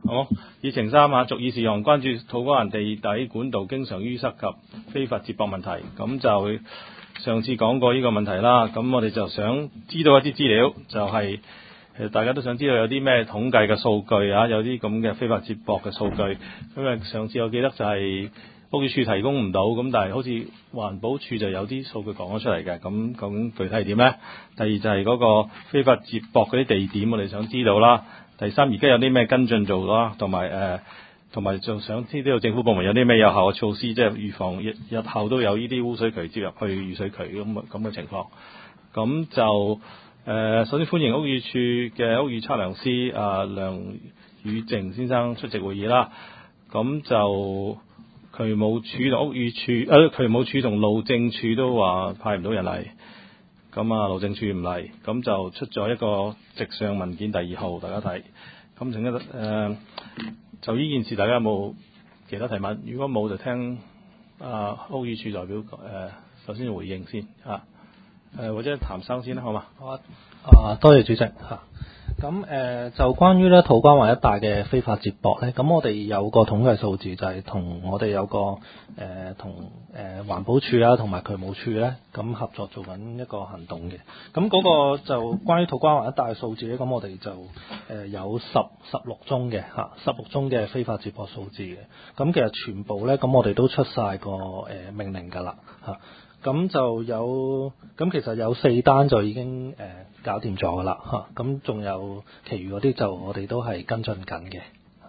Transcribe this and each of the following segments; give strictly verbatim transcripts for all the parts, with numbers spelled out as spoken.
好，議程三啊，逐議事項關注土瓜灣地底管道經常淤塞及非法接駁問題。咁就上次講過呢個問題啦。咁我哋就想知道一啲資料，就係、是、大家都想知道有啲咩統計嘅數據啊，有啲咁嘅非法接駁嘅數據。因為上次我記得就係屋宇署提供唔到，咁但係好似環保署就有啲數據講咗出嚟嘅。咁究竟具體係點呢？第二就係嗰個非法接駁嗰啲地點，我哋想知道啦。第三，而家有啲咩跟進做啦，同埋誒，同埋就想知道政府部門有啲咩有效嘅措施，即係預防日日後都有呢啲污水渠接入去雨水渠咁咁嘅情況。咁就誒、呃，首先歡迎屋宇署嘅屋宇測量師啊、呃、梁宇正先生出席會議啦。咁就渠務署同屋宇署誒、呃、渠務署同路政署都話派唔到人嚟。咁啊，路政署唔嚟，咁就出咗一個直上文件第二號，大家睇。咁剩一誒，就呢件事，大家有冇其他提問？如果冇，就聽啊屋宇署代表誒、呃，首先回應先啊。誒、呃、或者譚生先啦，好嘛？ 好啊。啊，多謝主席嚇。咁誒、呃、就關於咧土瓜灣一帶嘅非法接駁咧，咁我哋有個統計數字，就係同我哋有個誒同誒環保署啊同埋渠務署咧咁合作做緊一個行動嘅。咁嗰個就關於土瓜灣一帶嘅數字咧，咁我哋就誒、呃、有十十六宗嘅嚇，十六宗嘅非法接駁數字嘅。咁其實全部咧，咁我哋都出晒個誒、呃、命令㗎啦嚇。咁就有，咁其實有四單就已經誒、呃、搞掂咗噶啦嚇，咁、啊、仲有其餘嗰啲就我哋都係跟進緊嘅。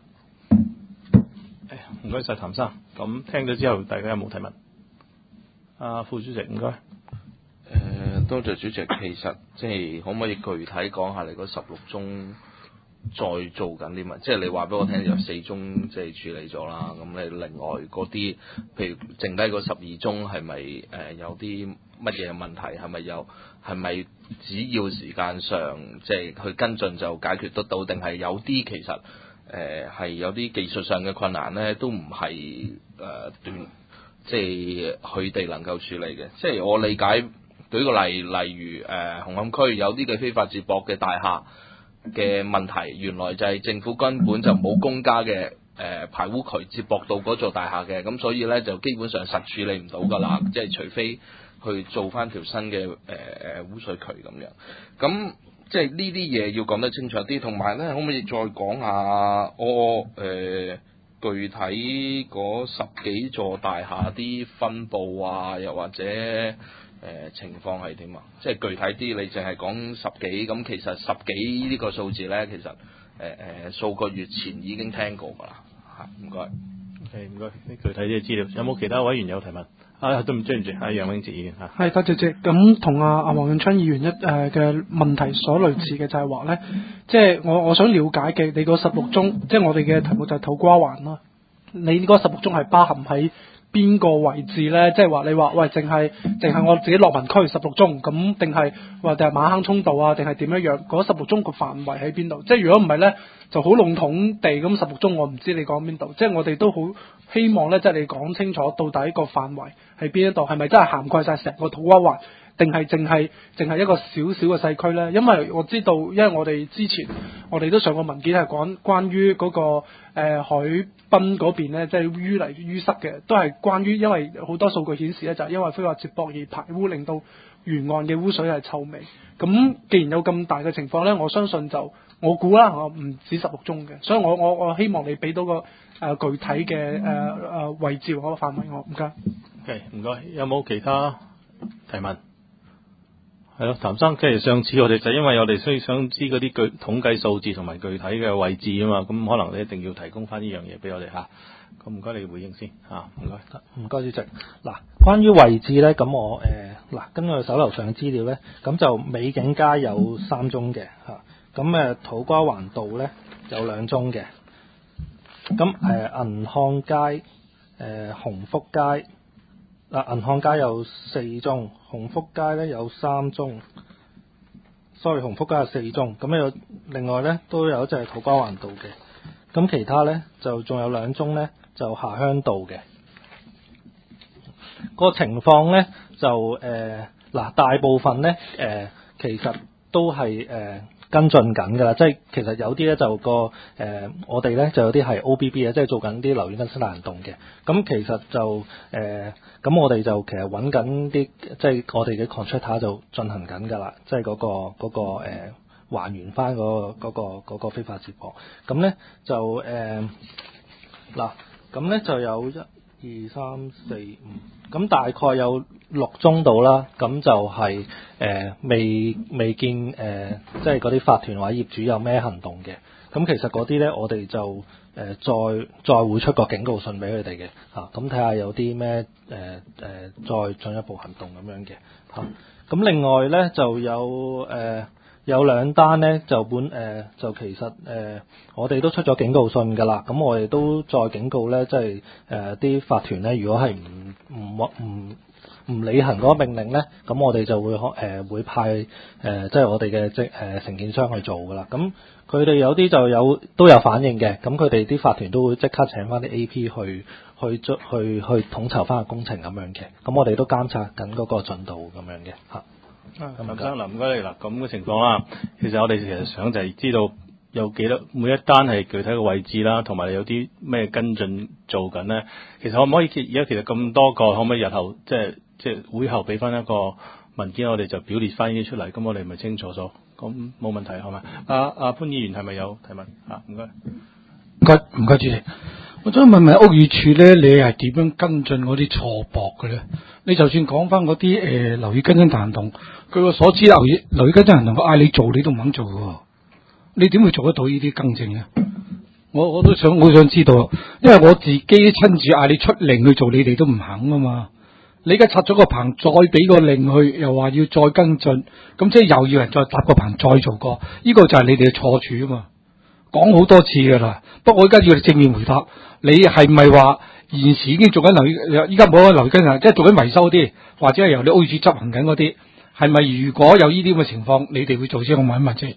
唔該晒譚生，咁聽咗之後，大家有冇提問？啊，副主席唔該。誒、 呃，多謝主席。其實即係可唔可以具體講下你嗰十六宗再做緊啲乜？即係你話俾我聽，有四宗即係處理咗啦。咁你另外嗰啲，譬如剩低嗰十二宗係咪誒有啲乜嘢問題？係咪有係咪只要時間上即係去跟進就解決得到？定係有啲其實誒係、呃、有啲技術上嘅困難咧，都唔係誒斷，即係佢哋能夠處理嘅。即係我理解，舉個例，例如誒、呃、紅磡區有啲嘅非法接駁嘅大廈嘅問題，原來就係政府根本就冇公家嘅誒、呃、排污渠接駁到嗰座大廈嘅，咁所以咧就基本上實處理唔到㗎啦，即係除非去做翻條新嘅誒誒污水渠咁樣。咁即係呢啲嘢要講得清楚啲，同埋咧可唔可以再講下我誒、呃、具體嗰十幾座大廈啲分佈啊，又或者誒、呃、情況係點啊？即係具體啲，你淨係講十幾咁，其實十幾呢個數字咧，其實誒誒、呃、數個月前已經聽過㗎啦嚇。唔該。 OK， 唔該，啲具體啲嘅資料，有冇其他委員有提問？啊，對唔住，對唔住，阿楊永哲議員嚇。 係，多謝主席。咁同阿阿黃永昌議員一誒嘅問題所類似嘅就係話咧，即係我我想了解嘅，你嗰十六宗，即係我哋嘅題目就係土瓜灣啦。你嗰十六宗係包含喺邊個位置咧？即係話你話喂，淨係淨係我自己樂民區十六宗咁，定係或者係馬坑涌道啊，定係點樣樣？嗰十六宗個範圍喺邊度？即係如果唔係咧，就好籠統地咁十六宗，我唔知你講邊度。即係我哋都好希望咧，即係你講清楚到底個範圍喺邊一度，係咪真係涵蓋晒成個土瓜灣？定係淨係淨係一個小小嘅細區咧？因為我知道，因為我哋之前我哋都上過文件係講關於嗰、那個誒、呃、海濱嗰邊咧，即係淤泥淤塞嘅，都係關於因為好多數據顯示咧，就係、是、因為非法接駁而排污，令到沿岸嘅污水係臭味。咁既然有咁大嘅情況咧，我相信就我估啦，我唔止十六宗嘅，所以我我我希望你俾到個誒、呃、具體嘅誒誒位置嗰個範圍我，唔該。 OK，唔該，有冇其他提問？係咯，譚生，即係上次我哋就因為我哋需要想知嗰啲具統計數字同埋具體嘅位置啊嘛，咁可能你一定要提供翻呢樣嘢俾我哋嚇。咁唔該你回應先嚇，唔該。 唔該主席。嗱，關於位置咧，咁我誒嗱、呃、根據手頭上嘅資料咧，咁就美景街有三宗嘅嚇，咁誒土瓜灣道咧有兩宗嘅，咁誒銀漢街、誒、呃、鴻福街。嗱，銀漢街有四宗，鴻福街咧有三宗。sorry， 鴻福街有四宗，咁有另外咧都有一隻係土瓜灣道嘅，咁其他咧就仲有兩宗咧就下鄉道嘅。個情況咧就誒嗱、呃，大部分咧誒、呃、其實都係誒、呃、 跟進緊㗎啦。即係其實有啲咧就個誒、呃，我哋咧就有啲係 O B B 啊，即係做緊啲樓宇更新大行動嘅。咁其實就誒，咁、呃、我哋就其實揾緊啲，即係我哋嘅 contractor 就進行緊㗎啦。即係嗰、嗰個嗰、嗰個誒、呃、還原翻嗰、嗰個嗰、嗰個非法接駁。咁咧就誒嗱，咁、呃、咧就有一二三四五，咁大概有六宗到啦，咁就係、是、誒、呃、未未見誒、呃，即係嗰啲法團或者業主有咩行動嘅。咁其實嗰啲咧，我哋就誒、呃、再再會出個警告信俾佢哋嘅嚇，咁睇下有啲咩誒誒再進一步行動咁樣嘅嚇。咁、啊、另外咧就有誒。呃有兩單咧就本誒、呃、就其實誒、呃、我哋都出咗警告信㗎啦，咁我哋都再警告咧，即係誒啲法團咧，如果係唔唔唔唔履行嗰個命令咧，咁我哋就會誒、呃、會派誒、呃、即係我哋嘅即誒承建商去做㗎啦。咁佢哋有啲就有都有反應嘅，咁佢哋啲法團都會即刻請翻啲 A P 去去去去去統籌翻個工程咁樣嘅，咁我哋都監察緊嗰個進度咁樣嘅嚇。 啊，林生嗱，唔該你嗱，咁嘅情況啦，其實我哋其實想就係知道有幾多每一單係具體嘅位置啦，同埋有啲咩跟進做緊咧。其實可唔可以而家其實咁多個，可唔可以日後即係即係會後俾翻一個文件，我哋就表列翻呢啲出嚟，咁我哋咪清楚咗，咁冇問題係咪？阿阿潘議員係咪有提問？啊，唔該， 唔該唔該，主席。我想問問屋宇署咧，你係點樣跟進嗰啲錯駁嘅咧？你就算講翻嗰啲誒樓宇更新行動，據我所知樓宇樓宇更新行動，我嗌你做你都唔肯做嘅，你點會做得到呢啲更正嘅？我我都想好想知道，因為我自己親自嗌你出令去做，你哋都唔肯啊嘛。你而家拆咗個棚，再俾個令去，又話要再跟進，咁即係又要人再搭個棚再做過，呢、這個就係你哋嘅錯處啊嘛。講好多次㗎啦，不過我而家要你正面回答。你係咪話現時已經做緊樓宇？依家冇咗樓宇更新，即係做緊維修啲，或者係由你屋宇署執行緊嗰啲，係咪如果有呢啲咁嘅情況，你哋會做先？我問一問啫。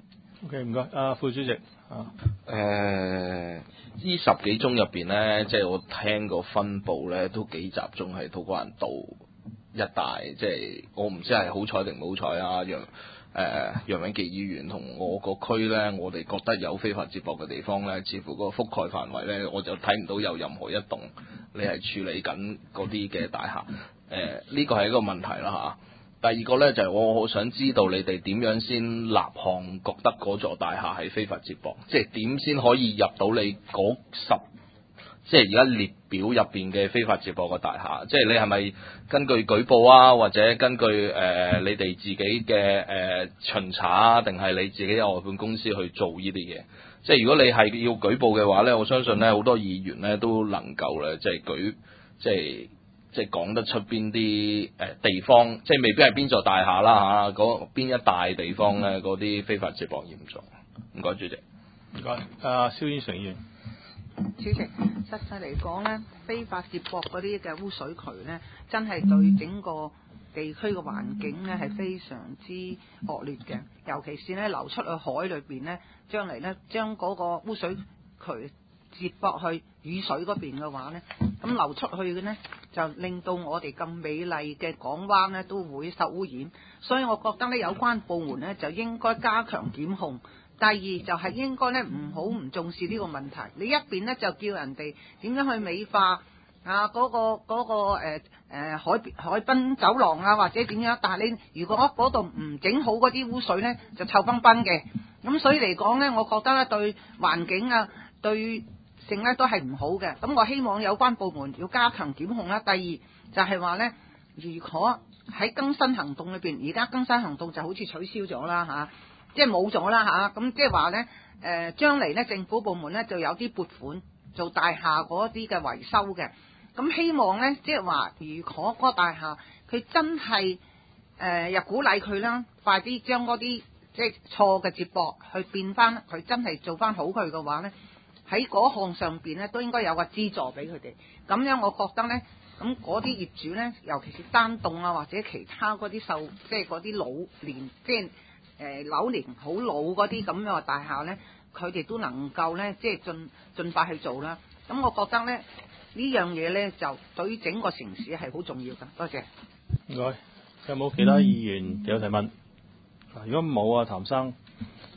OK，唔該，阿副主席啊。 誒、呃，呢十幾宗入邊咧，即係我聽個分佈咧，都幾集中係土瓜灣道一帶，即係我唔知係好彩定唔好彩啊，楊誒楊永杰議員同我個區咧，我哋覺得有非法接駁嘅地方咧，似乎個覆蓋範圍咧，我就睇唔到有任何一棟你係處理緊嗰啲嘅大廈。誒、呃，呢個係一個問題啦嚇。第二個咧就係、是、我好想知道你哋點樣先立項覺得嗰座大廈係非法接駁，即係點先可以入到你嗰十，即係而家列表入邊嘅非法接駁嘅大廈，即係你係咪根據舉報啊，或者根據誒、呃、你哋自己嘅誒、呃、巡查啊，定係你自己有外判公司去做呢啲嘢？即係如果你係要舉報嘅話咧，我相信咧好多議員咧都能夠咧即係舉，即係即係講得出邊啲誒地方，即係未必係邊座大廈啦嚇，嗰、啊、邊一大地方咧嗰啲非法接駁嚴重。唔該，主席。 唔該，阿蕭天成議員。 主席，實際嚟講咧，非法接駁嗰啲嘅污水渠咧，真係對整個地區嘅環境咧係非常之惡劣嘅，尤其是咧流出去海裏邊咧，將嚟咧將嗰個污水渠接駁去雨水嗰邊嘅話咧，咁流出去嘅咧就令到我哋咁美麗嘅港灣咧都會受污染，所以我覺得咧有關部門咧就應該加強檢控。第二就係應該咧唔好唔重視呢個問題，你一邊咧就叫人哋點樣去美化啊嗰、嗰個嗰、嗰個誒、呃呃、海海濱走廊啊或者點樣，但係你如果嗰度唔整好嗰啲污水咧就臭崩崩嘅，咁所以嚟講咧，我覺得咧對環境啊對性咧都係唔好嘅，咁我希望有關部門要加強檢控啦。第二就係話咧，如果喺更新行動裏邊，而家更新行動就好似取消咗啦嚇。即係冇咗啦嚇，咁即係話咧，誒將嚟咧政府部門咧就有啲撥款做大廈嗰啲嘅維修嘅，咁希望咧即係話，如果嗰個大廈佢真係誒又鼓勵佢啦，快啲將嗰啲即係錯嘅接駁去變翻，佢真係做翻好佢嘅話咧，喺嗰項上邊咧都應該有個資助俾佢哋，咁樣我覺得咧，咁嗰啲業主咧，尤其是單棟啊或者其他嗰啲受即係嗰啲老年即係。誒樓齡好老嗰啲咁樣嘅大廈咧，佢哋都能夠咧，即係盡盡快去做啦。咁我覺得咧，呢樣嘢咧就對於整個城市係好重要㗎。多謝。 唔該，有冇其他議員有提問？如果冇啊，譚生。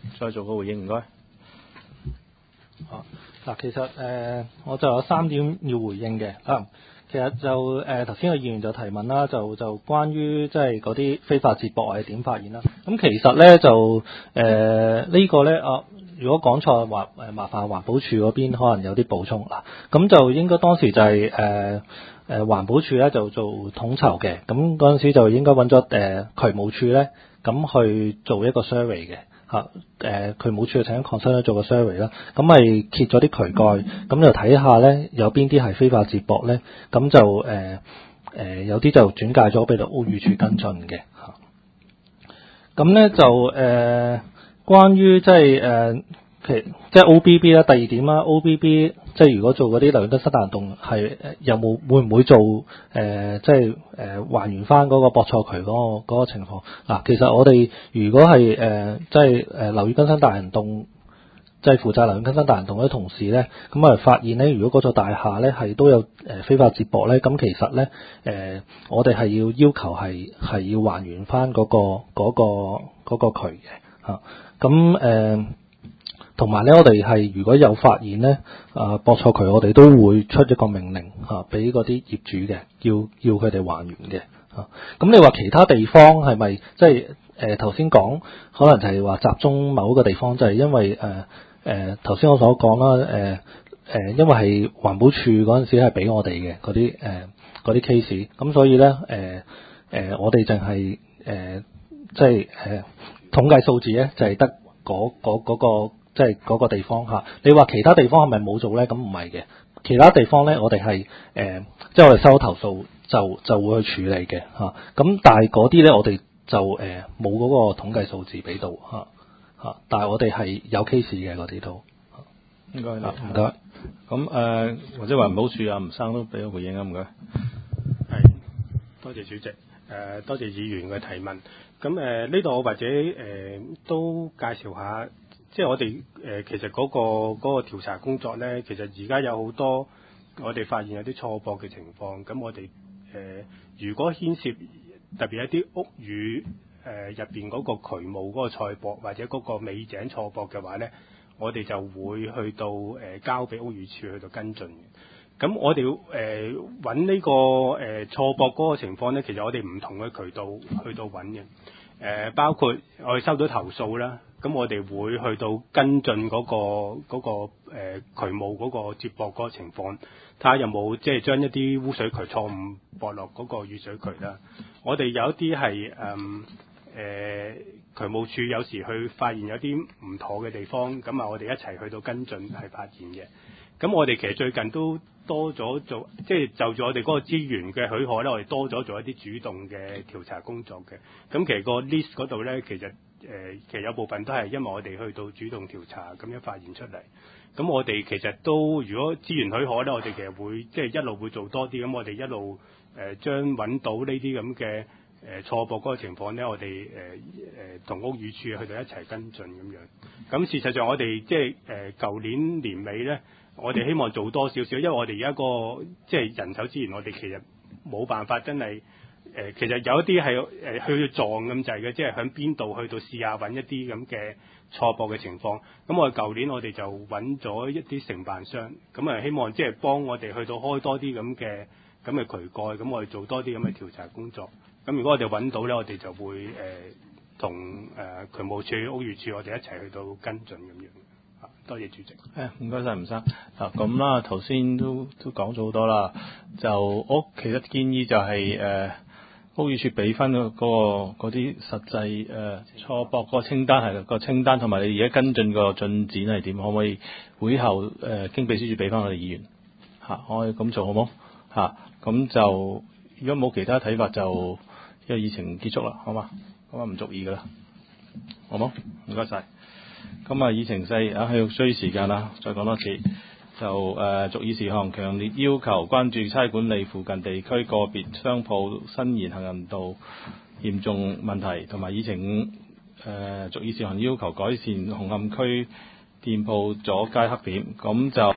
再做個回應，唔該。 啊，嗱，其實誒、呃，我就有三點要回應嘅啊。其實就誒頭先個議員就提問啦，就就關於即係嗰啲非法接駁係點發現啦。咁其實咧就誒、呃這個、呢個咧啊，如果講錯話誒，麻煩環保署嗰邊可能有啲補充啦。咁就應該當時就係誒誒環保署咧就做統籌嘅，咁嗰陣時就應該揾咗誒渠務署咧，咁去做一個 survey 嘅。嚇誒渠務署請礦商咧做個 survey 啦，咁咪揭咗啲渠蓋，咁就睇下咧有邊啲係非法接駁咧，咁就誒誒、呃呃、有啲就轉介咗俾到屋宇署跟進嘅嚇。咁咧就誒、呃、關於即係誒其即係 O B B 啦，第二點啦 ，O B B 即係如果做嗰啲流根生態洞係有冇會唔會做誒、呃、即係誒、呃、還原翻嗰個駁錯渠嗰、嗰個嗰個情況嗱、啊？其實我哋如果係誒、呃、即係誒樓宇更新大行動，即係負責樓宇更新大行動嗰啲同事咧，咁啊發現咧，如果嗰座大廈咧係都有誒非法接駁咧，咁其實咧誒、呃、我哋係要要求係係要還原翻嗰、嗰個嗰、嗰個嗰個渠嘅嚇，咁、啊、誒。同埋咧，我哋係如果有發現咧，啊駁錯渠，我哋都會出一個命令嚇，俾嗰啲業主嘅，要要佢哋還原嘅嚇。咁、啊、你話其他地方係咪即係誒頭先講，可能就係話集中某一個地方，就係、是、因為誒誒頭先我所講啦，誒、呃、誒、呃、因為係環保署嗰陣時係俾我哋嘅嗰啲誒嗰啲 case，咁所以咧誒誒我哋淨係誒即係誒統計數字咧，就係得嗰嗰嗰個。即係嗰個地方嚇，你話其他地方係咪冇做咧？咁唔係嘅，其他地方咧，我哋係誒，即係我哋收咗投訴就就會去處理嘅嚇。咁但係嗰啲咧，我哋就誒冇嗰個統計數字俾到嚇嚇。但係我哋係有 case 嘅嗰啲都應該啦， 唔該。 咁誒、呃、或者環保署啊，吳生都俾個回應啊，唔該。 係，多謝主席，誒、呃、多謝議員嘅提問。咁誒呢度我或者誒、呃、都介紹下。即係我哋誒、呃、其實嗰、那個嗰、那個調查工作咧，其實而家有好多我哋發現有啲錯駁嘅情況。咁我哋誒、呃、如果牽涉特別一啲屋宇誒入邊嗰個渠務嗰個錯駁或者嗰個尾井錯駁嘅話咧，我哋就會去到誒、呃、交俾屋宇署去到跟進嘅。咁我哋誒揾呢個誒、呃、錯駁嗰個情況咧，其實我哋唔同嘅渠道去到揾嘅。誒、呃、包括我哋收到投訴啦。咁我哋會去到跟進嗰、那個嗰、那個誒、呃、渠務嗰個接駁嗰個情況，睇下有冇即係將一啲污水渠錯誤駁落嗰個雨水渠啦。我哋有一啲係誒誒渠務處有時去發現有啲唔妥嘅地方，咁啊我哋一齊去到跟進係發現嘅。咁我哋其實最近都多咗做，即係就住我哋嗰個資源嘅許可咧，我哋多咗做一啲主動嘅調查工作嘅。咁其實個 list 嗰度咧，其實誒、呃，其實有部分都係因為我哋去到主動調查咁樣發現出嚟。咁我哋其實都如果資源許可咧，我哋其實會即係一路會做多啲。咁我哋一路誒、呃、將揾到呢啲咁嘅誒錯駁嗰個情況咧，我哋誒誒同屋宇署去到一齊跟進咁樣。咁事實上我哋即係誒舊年年尾咧，我哋希望做多少少，因為我哋而家個即係人手資源，我哋其實冇辦法真係。誒、呃，其實有一啲係誒去撞咁滯嘅，即係響邊度去到試下揾一啲咁嘅錯駁嘅情況。咁我哋舊年我哋就揾咗一啲承辦商，咁啊希望即係幫我哋去到開多啲咁嘅咁嘅渠蓋，咁我哋做多啲咁嘅調查工作。咁如果我哋揾到咧，我哋就會誒同誒渠務署、屋宇署我哋一齊去到跟進咁樣。啊，多謝主席。 誒，唔該晒吳生。嗱咁啦，頭先都都講咗好多啦。就我其實建議就係、是、誒。呃屋宇署俾翻嗰個嗰啲實際誒錯駁嗰個清單係個清單，同埋你而家跟進個進展係點？可唔可以會後誒、呃、經秘書處俾翻我哋議員嚇、啊？可以咁做好冇嚇？咁、啊、就如果冇其他睇法，就因為議程結束啦，好嘛？咁啊唔足以噶啦，好冇？唔該晒。咁啊議程細啊，係需時間啦，再講多次。就誒逐議事項，強烈要求關注差管理附近地區個別商鋪伸延行人道嚴重問題，同埋議程五誒逐議事項要求改善紅磡區店鋪阻街黑點，咁就。